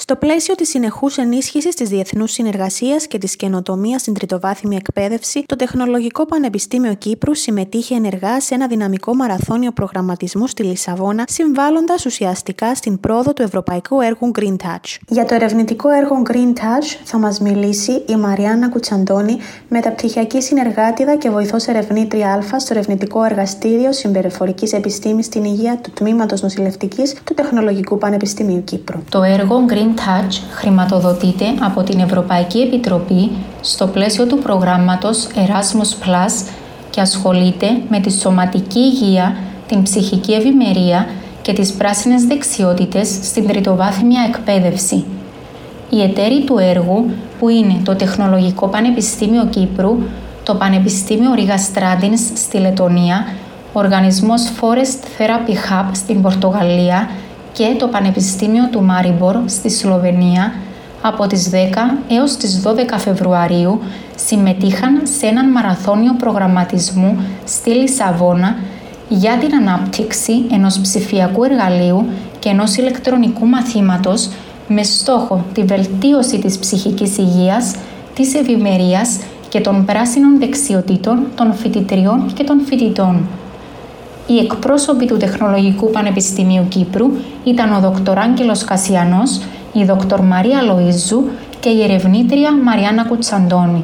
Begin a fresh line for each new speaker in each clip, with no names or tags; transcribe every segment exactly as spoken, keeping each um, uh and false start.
Στο πλαίσιο της συνεχούς ενίσχυσης της διεθνούς συνεργασίας και της καινοτομίας στην τριτοβάθμια εκπαίδευση, το Τεχνολογικό Πανεπιστήμιο Κύπρου συμμετείχε ενεργά σε ένα δυναμικό μαραθώνιο προγραμματισμού στη Λισαβόνα, συμβάλλοντας ουσιαστικά στην πρόοδο του ευρωπαϊκού έργου Green Touch. Για το ερευνητικό έργο Green Touch θα μας μιλήσει η Μαριάννα Κουτσαντώνη, μεταπτυχιακή συνεργάτηδα και βοηθός ερευνήτρια Α στο ερευνητικό εργαστήριο συμπεριφορικής επιστήμης στην υγεία του Τμήματος Νοσηλευτικής του Τεχνολογικού Πανεπιστημίου Κύπρου.
Το έργο Green Touch χρηματοδοτείται από την Ευρωπαϊκή Επιτροπή στο πλαίσιο του προγράμματος Erasmus Plus και ασχολείται με τη σωματική υγεία, την ψυχική ευημερία και τις πράσινες δεξιότητες στην τριτοβάθμια εκπαίδευση. Οι εταίροι του έργου, που είναι το Τεχνολογικό Πανεπιστήμιο Κύπρου, το Πανεπιστήμιο Ρίγα Στράντινς στη Λετονία, ο Οργανισμός Forest Therapy Hub στην Πορτογαλία και το Πανεπιστήμιο του Μάριμπορ στη Σλοβενία, από τις δέκα έως τις δώδεκα Φεβρουαρίου συμμετείχαν σε έναν μαραθώνιο προγραμματισμού στη Λισαβόνα για την ανάπτυξη ενός ψηφιακού εργαλείου και ενός ηλεκτρονικού μαθήματος με στόχο τη βελτίωση της ψυχικής υγείας, της ευημερίας και των πράσινων δεξιοτήτων των φοιτητριών και των φοιτητών. Οι εκπρόσωποι του Τεχνολογικού Πανεπιστημίου Κύπρου ήταν ο δόκτωρ Άγγελος Κασιανός, η δόκτωρ Μαρία Λοΐζου και η ερευνήτρια Μαριάννα Κουτσαντώνη.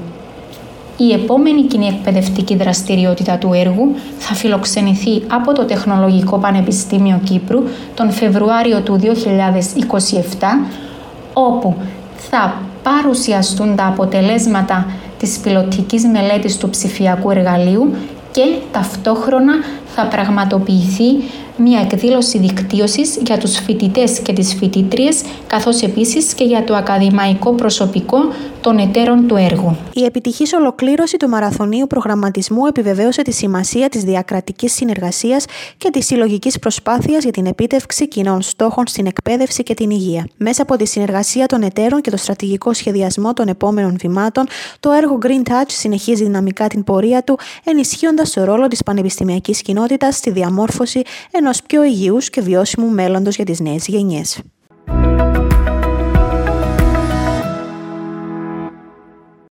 Η επόμενη κοινή εκπαιδευτική δραστηριότητα του έργου θα φιλοξενηθεί από το Τεχνολογικό Πανεπιστήμιο Κύπρου τον Φεβρουάριο του δύο χιλιάδες είκοσι επτά, όπου θα παρουσιαστούν τα αποτελέσματα της πιλωτικής μελέτης του ψηφιακού εργαλείου και ταυτόχρονα θα πραγματοποιηθεί μια εκδήλωση δικτύωσης για τους φοιτητές και τις φοιτήτριες, καθώς επίσης και για το ακαδημαϊκό προσωπικό των εταίρων του έργου.
Η επιτυχής ολοκλήρωση του μαραθωνίου προγραμματισμού επιβεβαίωσε τη σημασία της διακρατικής συνεργασίας και της συλλογικής προσπάθειας για την επίτευξη κοινών στόχων στην εκπαίδευση και την υγεία. Μέσα από τη συνεργασία των εταίρων και το στρατηγικό σχεδιασμό των επόμενων βημάτων, το έργο Green Touch συνεχίζει δυναμικά την πορεία του, ενισχύοντας το ρόλο της πανεπιστημιακής κοινότητας στη διαμόρφωση ενός πιο υγιούς και βιώσιμου μέλλοντος για τις νέες γενιές.